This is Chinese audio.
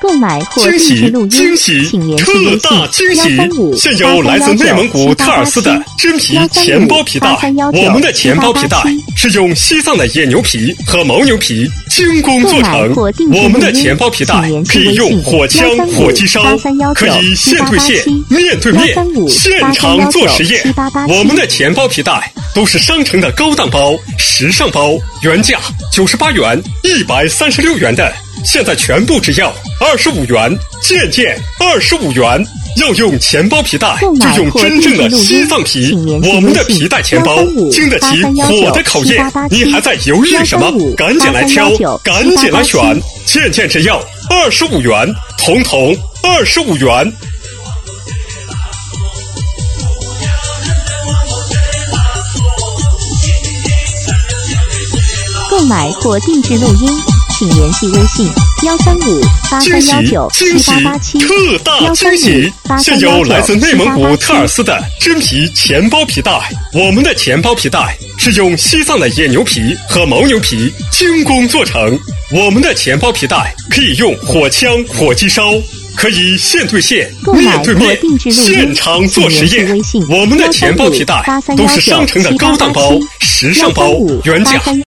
购买或定制录音，请联系微信特大惊喜！ 135 现有来自内蒙古特尔斯的真皮钱包皮带，我们的钱包皮带是用西藏的野牛皮和牦牛皮精工做成。我们的钱包皮带可以用火枪、火机烧，可以线对线、面对面、现场做实验。我们的钱包皮带都是商城的高档包、时尚包，原价98元、136元的，现在全部只要25元，件件25元。要用钱包皮带，就用真正的西藏皮。我们的皮带钱包经得起火的考验。你还在犹豫什么？赶紧来挑，赶紧来选，件件只要25元，统统25元。 购买或定制录音，请联系微信13583197887。 特大惊喜！现有来自内蒙古特尔斯的真皮钱包皮带，我们的钱包皮带是用西藏的野牛皮和牦牛皮精工做成。我们的钱包皮带可以用火枪、火机烧，可以线对线、面对面、现场做实验。我们的钱包皮带都是商城的高档包、时尚包，原价